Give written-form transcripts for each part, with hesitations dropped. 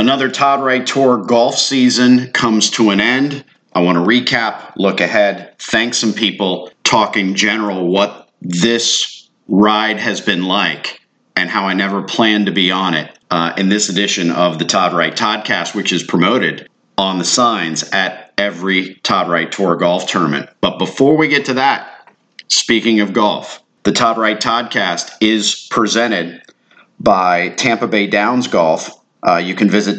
Another Todd Wright Tour golf season comes to an end. I want to recap, look ahead, thank some people, talk in general what this ride has been like and how I never planned to be on it in this edition of the Todd Wright Toddcast, which is promoted on the signs at every Todd Wright Tour golf tournament. But before we get to that, speaking of golf, the Todd Wright Toddcast is presented by Tampa Bay Downs Golf. You can visit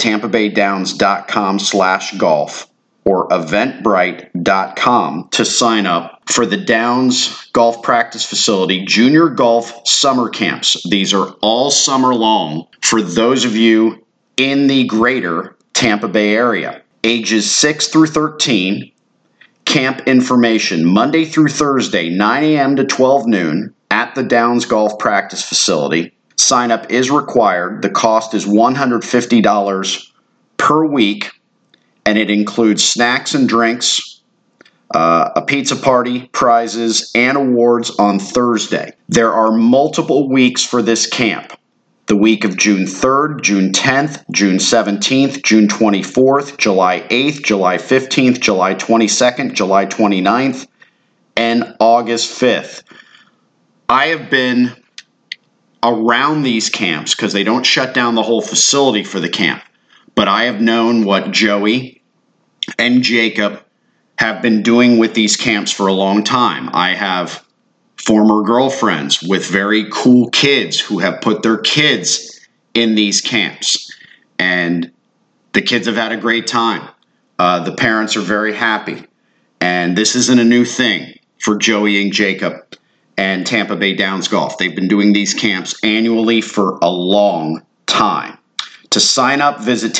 tampabaydowns.com/golf or eventbrite.com to sign up for the Downs Golf Practice Facility Junior Golf Summer Camps. These are all summer long for those of you in the greater Tampa Bay area. Ages 6 through 13, camp information Monday through Thursday, 9 a.m. to 12 noon at the Downs Golf Practice Facility. Sign up is required. The cost is $150 per week, and it includes snacks and drinks, a pizza party, prizes, and awards on Thursday. There are multiple weeks for this camp. The week of June 3rd, June 10th, June 17th, June 24th, July 8th, July 15th, July 22nd, July 29th, and August 5th. I have been around these camps because they don't shut down the whole facility for the camp. But I have known what Joey and Jacob have been doing with these camps for a long time. I have former girlfriends with very cool kids who have put their kids in these camps. And the kids have had a great time. The parents are very happy. And this isn't a new thing for Joey and Jacob and Tampa Bay Downs Golf. They've been doing these camps annually for a long time. To sign up, visit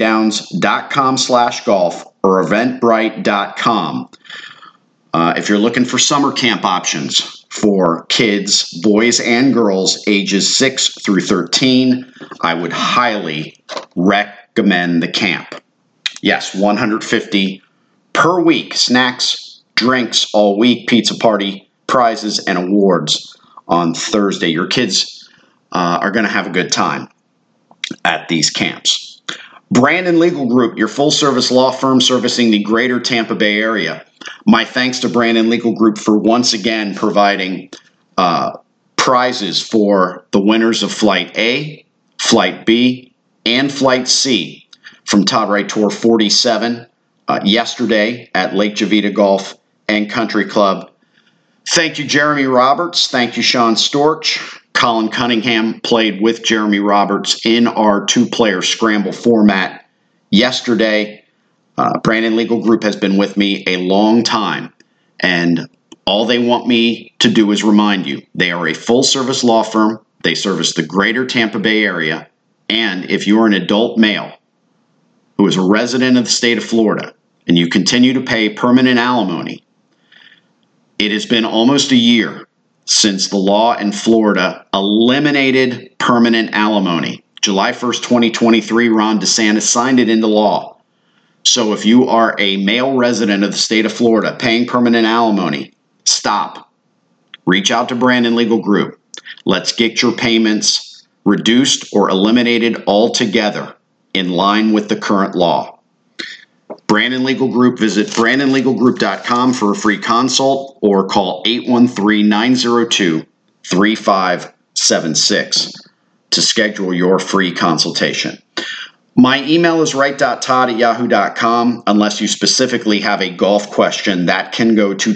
tampabaydowns.com/golf or eventbrite.com. If you're looking for summer camp options for kids, boys and girls, ages 6 through 13, I would highly recommend the camp. Yes, $150 per week. Snacks, drinks all week, pizza party, prizes, and awards on Thursday. Your kids are going to have a good time at these camps. Brandon Legal Group, your full-service law firm servicing the greater Tampa Bay area. My thanks to Brandon Legal Group for once again providing prizes for the winners of Flight A, Flight B, and Flight C from Todd Wright Tour 47 yesterday at Lake Javita Golf and Country Club. Thank you, Jeremy Roberts. Thank you, Sean Storch. Colin Cunningham played with Jeremy Roberts in our two-player scramble format yesterday. Brandon Legal Group has been with me a long time, and all they want me to do is remind you, they are a full-service law firm. They service the greater Tampa Bay area, and if you are an adult male who is a resident of the state of Florida and you continue to pay permanent alimony, it has been almost a year since the law in Florida eliminated permanent alimony. July 1st, 2023, Ron DeSantis signed it into law. So if you are a male resident of the state of Florida paying permanent alimony, stop. Reach out to Brandon Legal Group. Let's get your payments reduced or eliminated altogether in line with the current law. Brandon Legal Group, visit brandonlegalgroup.com for a free consult or call 813-902-3576 to schedule your free consultation. My email is wright.todd@yahoo.com. Unless you specifically have a golf question, that can go to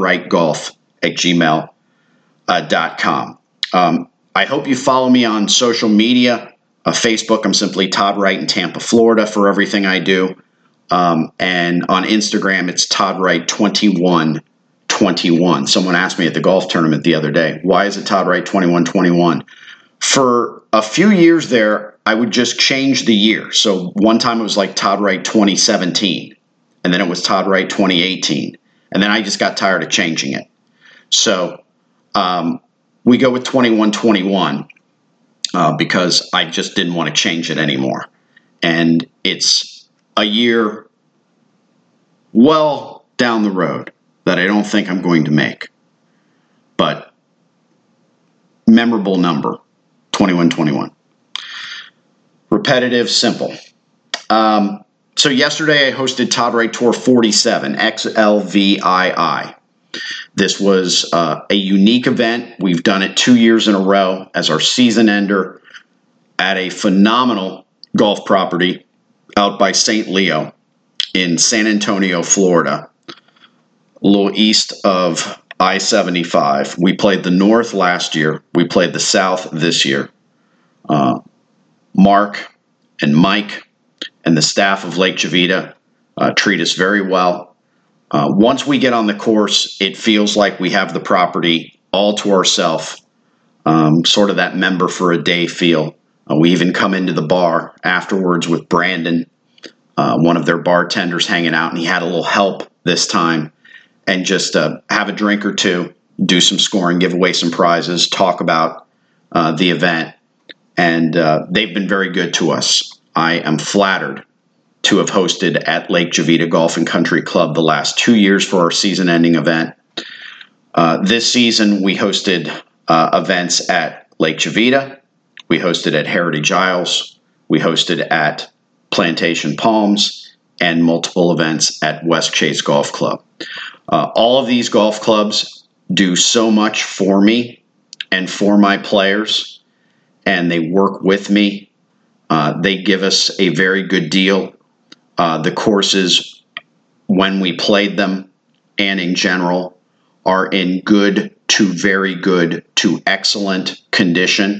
toddwrightgolf@gmail.com. I hope you follow me on social media. Facebook, I'm simply Todd Wright in Tampa, Florida for everything I do. And on Instagram, it's Todd Wright 2121. Someone asked me at the golf tournament the other day, why is it Todd Wright 2121? For a few years there, I would just change the year. So one time it was like Todd Wright 2017, and then it was Todd Wright 2018, and then I just got tired of changing it. So we go with 2121 because I just didn't want to change it anymore. And it's a year well down the road that I don't think I'm going to make. But memorable number, 2121. Repetitive, simple. So yesterday I hosted Todd Wright Tour 47, XLVII. This was a unique event. We've done it 2 years in a row as our season ender at a phenomenal golf property out by St. Leo in San Antonio, Florida, a little east of I-75. We played the North last year. We played the South this year. Mark and Mike and the staff of Lake Jevita treat us very well. Once we get on the course, it feels like we have the property all to ourselves, sort of that member for a day feel. We even come into the bar afterwards with Brandon, one of their bartenders, hanging out, and he had a little help this time, and just have a drink or two, do some scoring, give away some prizes, talk about the event, and they've been very good to us. I am flattered to have hosted at Lake Jevita Golf and Country Club the last 2 years for our season-ending event. This season, we hosted events at Lake Jevita. We hosted at Heritage Isles. We hosted at Plantation Palms and multiple events at West Chase Golf Club. All of these golf clubs do so much for me and for my players, and they work with me. They give us a very good deal. The courses, when we played them and in general, are in good to very good to excellent condition.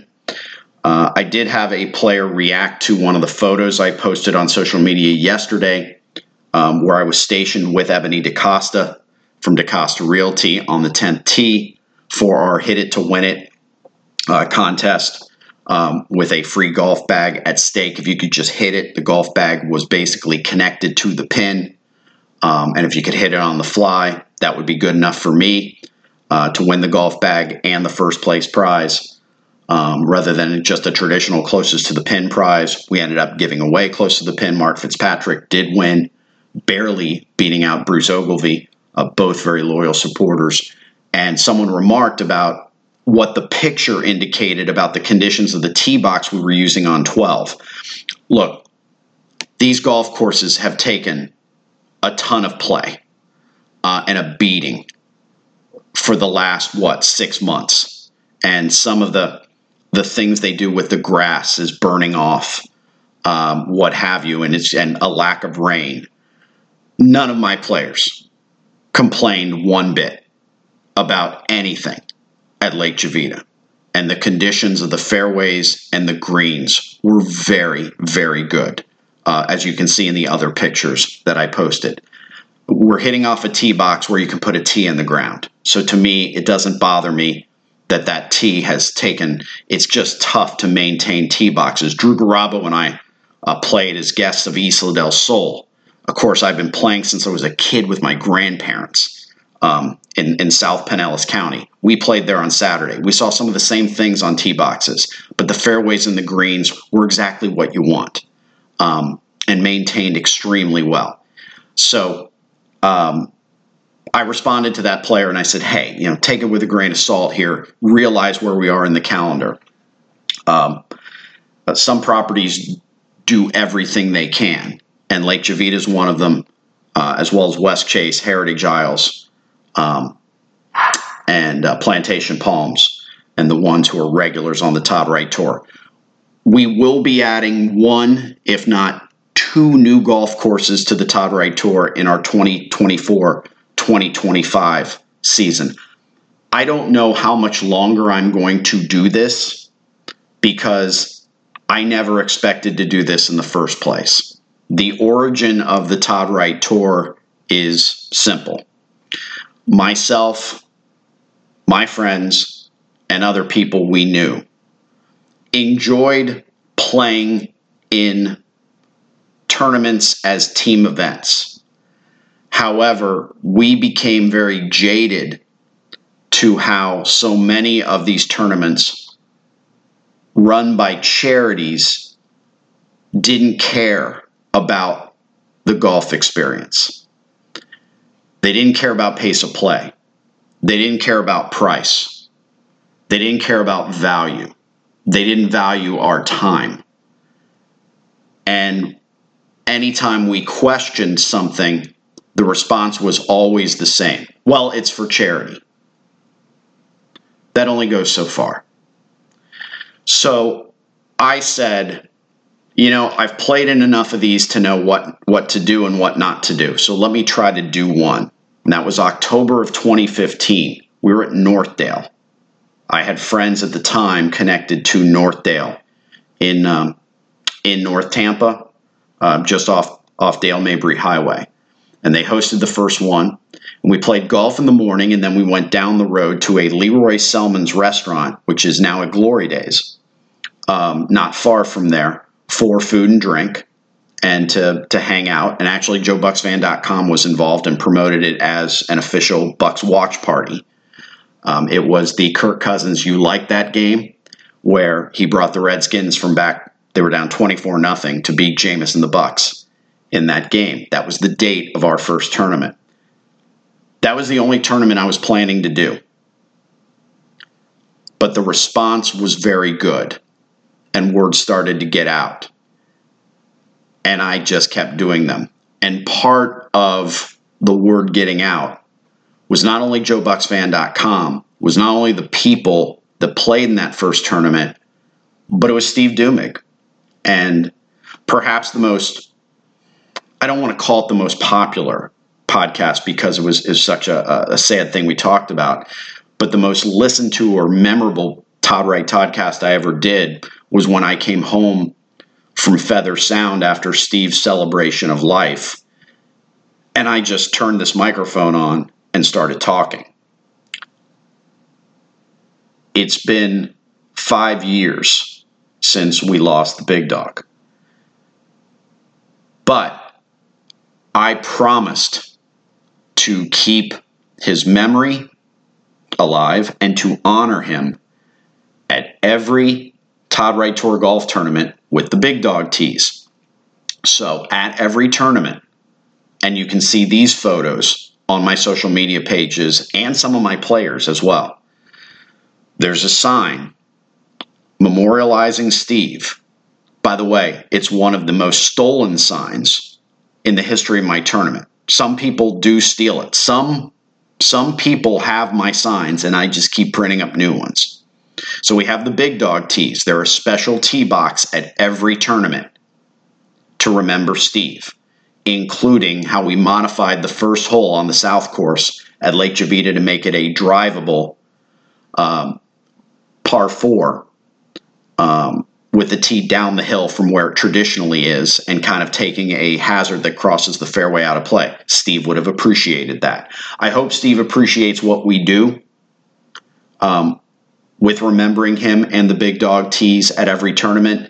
I did have a player react to one of the photos I posted on social media yesterday, where I was stationed with Ebony DaCosta from DaCosta Realty on the 10th tee for our Hit It to Win It contest, with a free golf bag at stake. If you could just hit it, the golf bag was basically connected to the pin. And if you could hit it on the fly, that would be good enough for me to win the golf bag and the first place prize. Rather than just a traditional closest to the pin prize, we ended up giving away close to the pin. Mark Fitzpatrick did win, barely beating out Bruce Ogilvie, both very loyal supporters. And someone remarked about what the picture indicated about the conditions of the tee box we were using on 12. Look, these golf courses have taken a ton of play and a beating for the last, 6 months. And some of the things they do with the grass is burning off, what have you, and a lack of rain. None of my players complained one bit about anything at Lake Jevita, and the conditions of the fairways and the greens were very, very good, as you can see in the other pictures that I posted. We're hitting off a tee box where you can put a tee in the ground. So to me, it doesn't bother me that tee has taken. It's just tough to maintain tee boxes. Drew Garabo and I played as guests of Isla del Sol. Of course, I've been playing since I was a kid with my grandparents. In South Pinellas County. We played there on Saturday. We saw some of the same things on tee boxes, but the fairways and the greens were exactly what you want, and maintained extremely well. So I responded to that player and I said, hey, take it with a grain of salt here. Realize where we are in the calendar. Some properties do everything they can, and Lake Jevita is one of them, as well as West Chase, Heritage Isles, and Plantation Palms, and the ones who are regulars on the Todd Wright Tour. We will be adding one, if not two, new golf courses to the Todd Wright Tour in our 2024-2025 season. I don't know how much longer I'm going to do this, because I never expected to do this in the first place. The origin of the Todd Wright Tour is simple. Myself, my friends, and other people we knew enjoyed playing in tournaments as team events. However, we became very jaded to how so many of these tournaments run by charities didn't care about the golf experience. They didn't care about pace of play. They didn't care about price. They didn't care about value. They didn't value our time. And anytime we questioned something, the response was always the same. Well, it's for charity. That only goes so far. So I said, I've played in enough of these to know what to do and what not to do. So let me try to do one. And that was October of 2015. We were at Northdale. I had friends at the time connected to Northdale in North Tampa, just off Dale Mabry Highway. And they hosted the first one. And we played golf in the morning, and then we went down the road to a Leroy Selman's restaurant, which is now at Glory Days, not far from there, for food and drink and to hang out. And actually, JoeBucksFan.com was involved and promoted it as an official Bucks watch party. It was the Kirk Cousins You Like That game, where he brought the Redskins from back, they were down 24-0, to beat Jameis and the Bucks in that game. That was the date of our first tournament. That was the only tournament I was planning to do. But the response was very good, and word started to get out. And I just kept doing them. And part of the word getting out was not only JoeBucksFan.com, was not only the people that played in that first tournament, but it was Steve Dumig. And perhaps the most, I don't want to call it the most popular podcast because it was such a sad thing we talked about, but the most listened to or memorable Todd Wright Toddcast I ever did was when I came home from Feather Sound after Steve's celebration of life. And I just turned this microphone on and started talking. It's been 5 years since we lost the big dog. But I promised to keep his memory alive and to honor him at every Todd Wright Tour Golf tournament with the big dog tees. So at every tournament, and you can see these photos on my social media pages and some of my players as well, there's a sign memorializing Steve. By the way, it's one of the most stolen signs in the history of my tournament. Some people do steal it. Some people have my signs, and I just keep printing up new ones. So we have the big dog tees. They're a special tee box at every tournament to remember Steve, including how we modified the first hole on the South Course at Lake Jevita to make it a drivable par 4 with the tee down the hill from where it traditionally is and kind of taking a hazard that crosses the fairway out of play. Steve would have appreciated that. I hope Steve appreciates what we do with remembering him and the big dog tees at every tournament.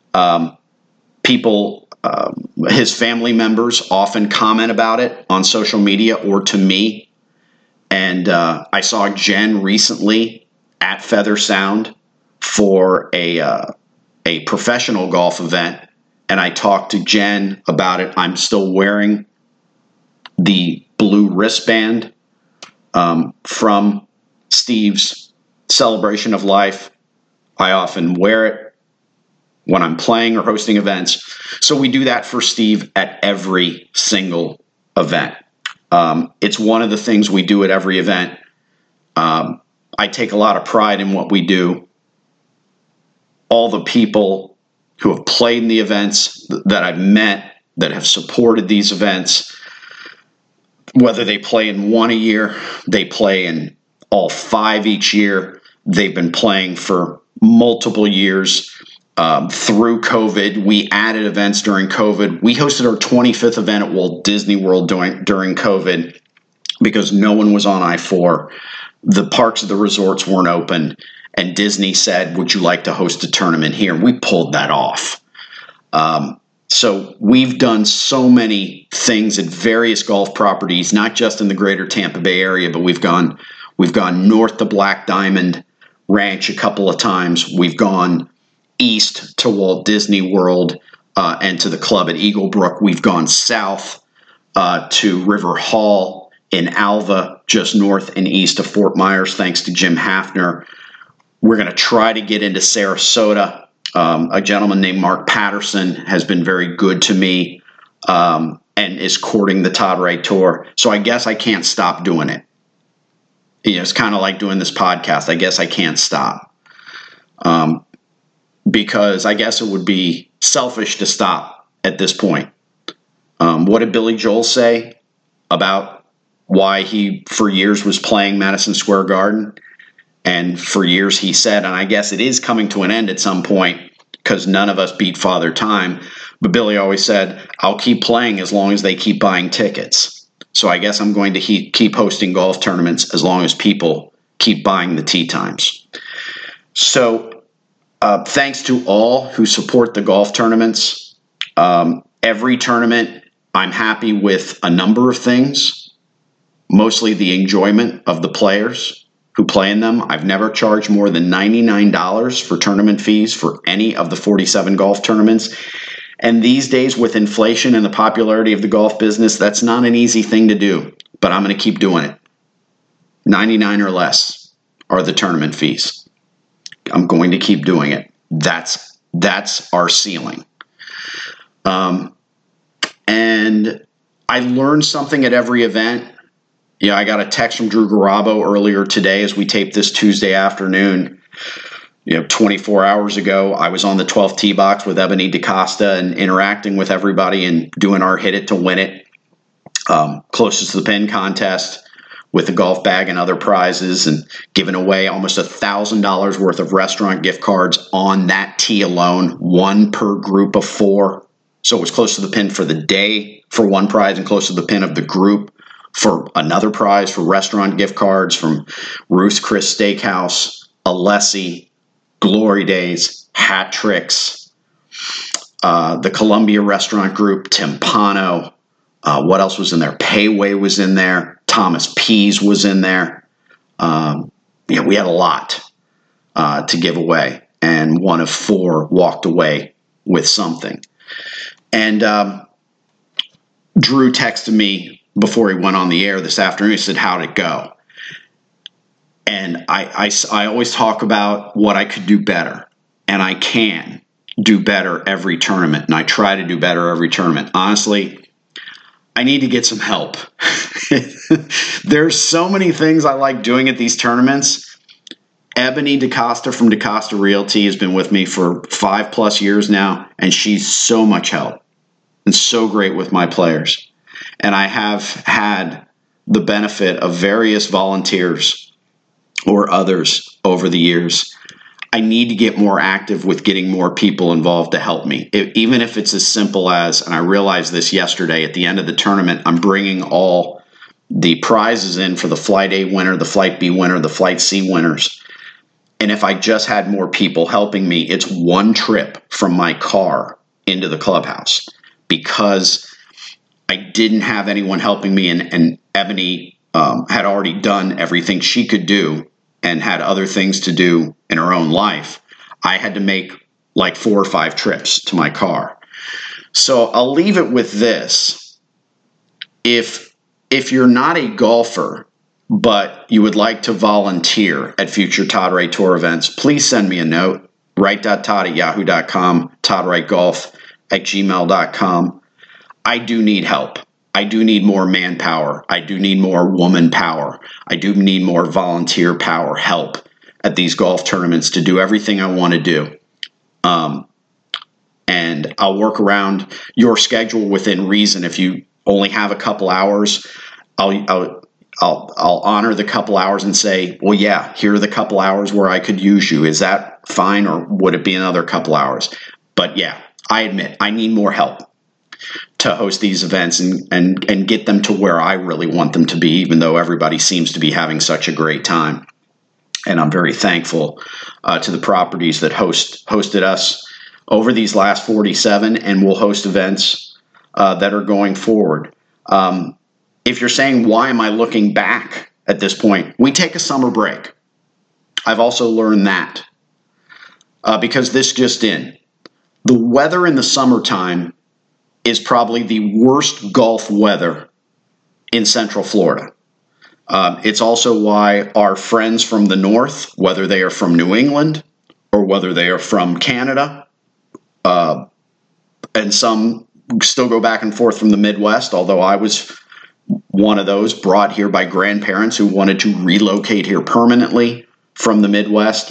People, his family members often comment about it on social media or to me. And I saw Jen recently at Feather Sound for a professional golf event, and I talked to Jen about it. I'm still wearing the blue wristband from Steve's celebration of life. I often wear it when I'm playing or hosting events. So we do that for Steve at every single event. It's one of the things we do at every event. I take a lot of pride in what we do. All the people who have played in the events that I've met that have supported these events, whether they play in one a year, they play in all 5 each year. They've been playing for multiple years through COVID. We added events during COVID. We hosted our 25th event at Walt Disney World during COVID because no one was on I-4. The parks of the resorts weren't open. And Disney said, would you like to host a tournament here? And we pulled that off. So we've done so many things at various golf properties, not just in the greater Tampa Bay area, but we've gone north to Black Diamond Ranch a couple of times. We've gone east to Walt Disney World and to the club at Eagle Brook. We've gone south to River Hall in Alva, just north and east of Fort Myers, thanks to Jim Hafner. We're going to try to get into Sarasota. A gentleman named Mark Patterson has been very good to me and is courting the Todd Wright Tour. So I guess I can't stop doing it. It's kind of like doing this podcast. I guess I can't stop. Because I guess it would be selfish to stop at this point. What did Billy Joel say about why he, for years, was playing Madison Square Garden? And for years he said, and I guess it is coming to an end at some point because none of us beat Father Time, but Billy always said, I'll keep playing as long as they keep buying tickets. So I guess I'm going to keep hosting golf tournaments as long as people keep buying the tee times. So thanks to all who support the golf tournaments. Every tournament, I'm happy with a number of things, mostly the enjoyment of the players who play in them. I've never charged more than $99 for tournament fees for any of the 47 golf tournaments. And these days, with inflation and the popularity of the golf business, that's not an easy thing to do, but I'm going to keep doing it. 99 or less are the tournament fees. I'm going to keep doing it. That's our ceiling. And I learned something at every event. I got a text from Drew Garabo earlier today as we taped this Tuesday afternoon. 24 hours ago, I was on the 12th tee box with Ebony DaCosta and interacting with everybody and doing our hit it to win it closest to the pin contest with the golf bag and other prizes, and giving away almost $1,000 worth of restaurant gift cards on that tee alone, one per group of four. So it was close to the pin for the day for one prize and close to the pin of the group for another prize for restaurant gift cards from Ruth's Chris Steakhouse, Alessi, Glory Days, Hat Tricks, the Columbia Restaurant Group, Timpano. What else was in there? Payway was in there. Thomas Pease was in there. We had a lot to give away, and one of four walked away with something. And Drew texted me before he went on the air this afternoon. He said, how'd it go? And I always talk about what I could do better, and I can do better every tournament, and I try to do better every tournament. Honestly, I need to get some help. There's so many things I like doing at these tournaments. Ebony DaCosta from DaCosta Realty has been with me for 5+ years now, and she's so much help and so great with my players. And I have had the benefit of various volunteers or others over the years. I need to get more active with getting more people involved to help me. Even if it's as simple as, and I realized this yesterday, at the end of the tournament, I'm bringing all the prizes in for the Flight A winner, the Flight B winner, the Flight C winners. And if I just had more people helping me, it's one trip from my car into the clubhouse, because I didn't have anyone helping me, and Ebony had already done everything she could do and had other things to do in her own life. I had to make like 4 or 5 trips to my car. So I'll leave it with this. If you're not a golfer, but you would like to volunteer at future Todd Wright Tour events, please send me a note, wright.todd@yahoo.com, toddwrightgolf@gmail.com. I do need help. I do need more manpower. I do need more woman power. I do need more volunteer power, help at these golf tournaments to do everything I want to do. And I'll work around your schedule within reason. If you only have a couple hours, I'll honor the couple hours and say, well, yeah, here are the couple hours where I could use you. Is that fine, or would it be another couple hours? But yeah, I admit I need more help to host these events and get them to where I really want them to be, even though everybody seems to be having such a great time. And I'm very thankful to the properties that hosted us over these last 47 and will host events that are going forward. If you're saying, why am I looking back at this point? We take a summer break. I've also learned that because this just in. The weather in the summertime is probably the worst golf weather in Central Florida. It's also why our friends from the north, whether they are from New England or whether they are from Canada, and some still go back and forth from the Midwest, although I was one of those brought here by grandparents who wanted to relocate here permanently from the Midwest.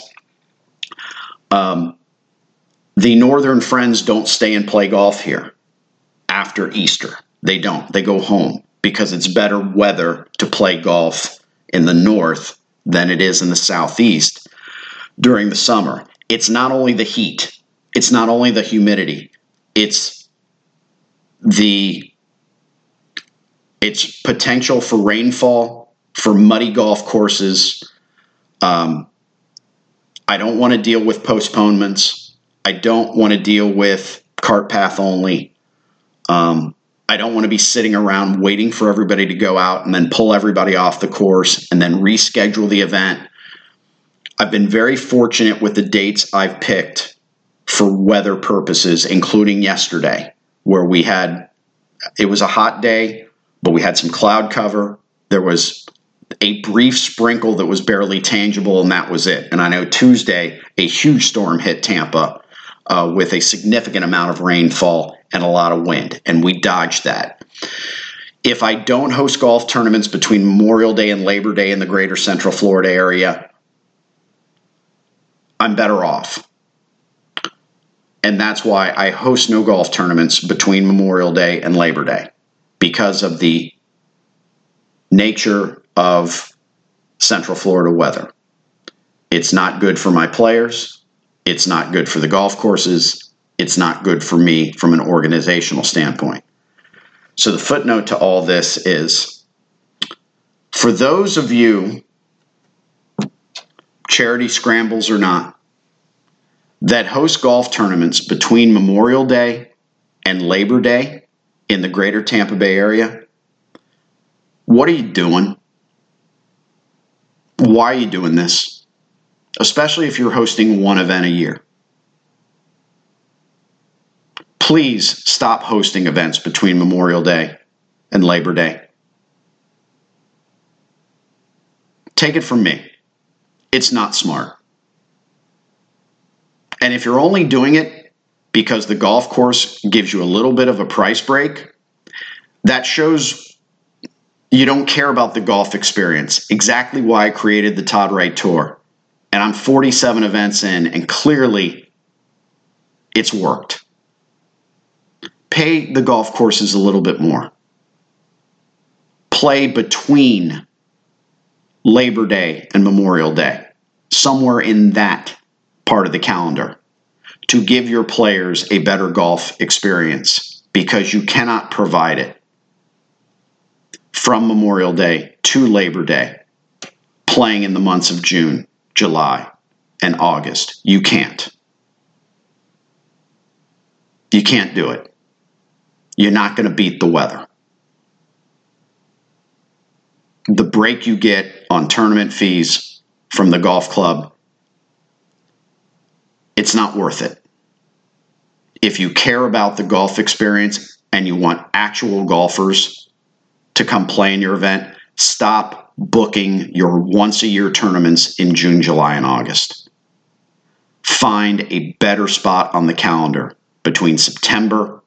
The Northern friends don't stay and play golf here after Easter. They don't. They go home because it's better weather to play golf in the North than it is in the Southeast during the summer. It's not only the heat. It's not only the humidity. It's potential for rainfall, for muddy golf courses. I don't want to deal with postponements. I don't want to deal with cart path only. I don't want to be sitting around waiting for everybody to go out and then pull everybody off the course and then reschedule the event. I've been very fortunate with the dates I've picked for weather purposes, including yesterday, where it was a hot day, but we had some cloud cover. There was a brief sprinkle that was barely tangible, and that was it. And I know Tuesday, a huge storm hit Tampa with a significant amount of rainfall and a lot of wind, and we dodged that. If I don't host golf tournaments between Memorial Day and Labor Day in the greater Central Florida area, I'm better off. And that's why I host no golf tournaments between Memorial Day and Labor Day, because of the nature of Central Florida weather. It's not good for my players. It's not good for the golf courses. It's not good for me from an organizational standpoint. So the footnote to all this is, for those of you, charity scrambles or not, that host golf tournaments between Memorial Day and Labor Day in the greater Tampa Bay area, what are you doing? Why are you doing this? Especially if you're hosting one event a year. Please stop hosting events between Memorial Day and Labor Day. Take it from me. It's not smart. And if you're only doing it because the golf course gives you a little bit of a price break, that shows you don't care about the golf experience. Exactly why I created the Todd Wright Tour. And I'm 47 events in, and clearly it's worked. Pay the golf courses a little bit more. Play between Labor Day and Memorial Day, somewhere in that part of the calendar, to give your players a better golf experience, because you cannot provide it from Memorial Day to Labor Day, playing in the months of June, July, and August. You can't. You can't do it. You're not going to beat the weather. The break you get on tournament fees from the golf club, it's not worth it. If you care about the golf experience and you want actual golfers to come play in your event, stop booking your once-a-year tournaments in June, July, and August. Find a better spot on the calendar between September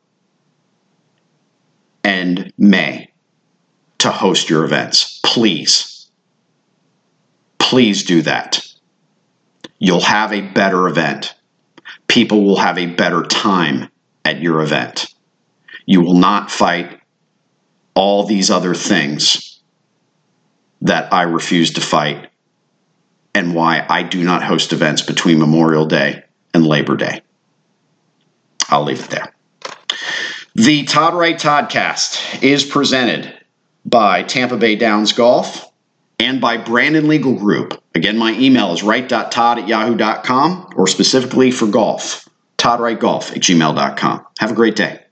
and May to host your events. Please. Please do that. You'll have a better event. People will have a better time at your event. You will not fight all these other things that I refuse to fight, and why I do not host events between Memorial Day and Labor Day. I'll leave it there. The Todd Wright Toddcast is presented by Tampa Bay Downs Golf and by Brandon Legal Group. Again, my email is wright.todd@yahoo.com, or specifically for golf, toddwrightgolf@gmail.com. Have a great day.